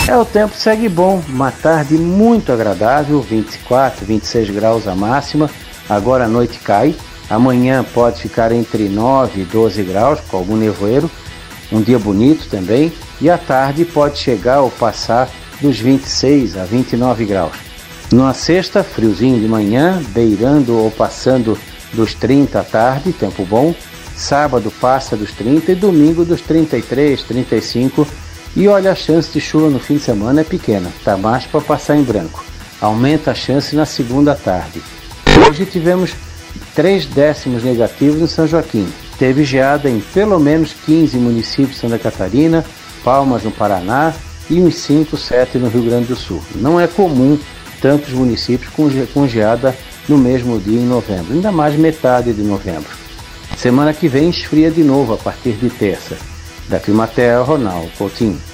O tempo segue bom, uma tarde muito agradável, 24, 26 graus a máxima. Agora a noite cai, amanhã pode ficar entre 9 e 12 graus, com algum nevoeiro, um dia bonito também, e à tarde pode chegar ou passar dos 26 a 29 graus. Na sexta, friozinho de manhã, beirando ou passando dos 30 à tarde, tempo bom. Sábado passa dos 30 e domingo dos 33, 35. E olha, a chance de chuva no fim de semana é pequena, tá mais para passar em branco. Aumenta a chance na segunda tarde. Hoje tivemos 3 décimos negativos em São Joaquim. Teve geada em pelo menos 15 municípios de Santa Catarina, Palmas no Paraná e uns 5, 7 no Rio Grande do Sul. Não é comum tantos municípios com geada no mesmo dia em novembro, ainda mais metade de novembro. Semana que vem esfria de novo a partir de terça. Da Climaterra, Ronaldo Coutinho.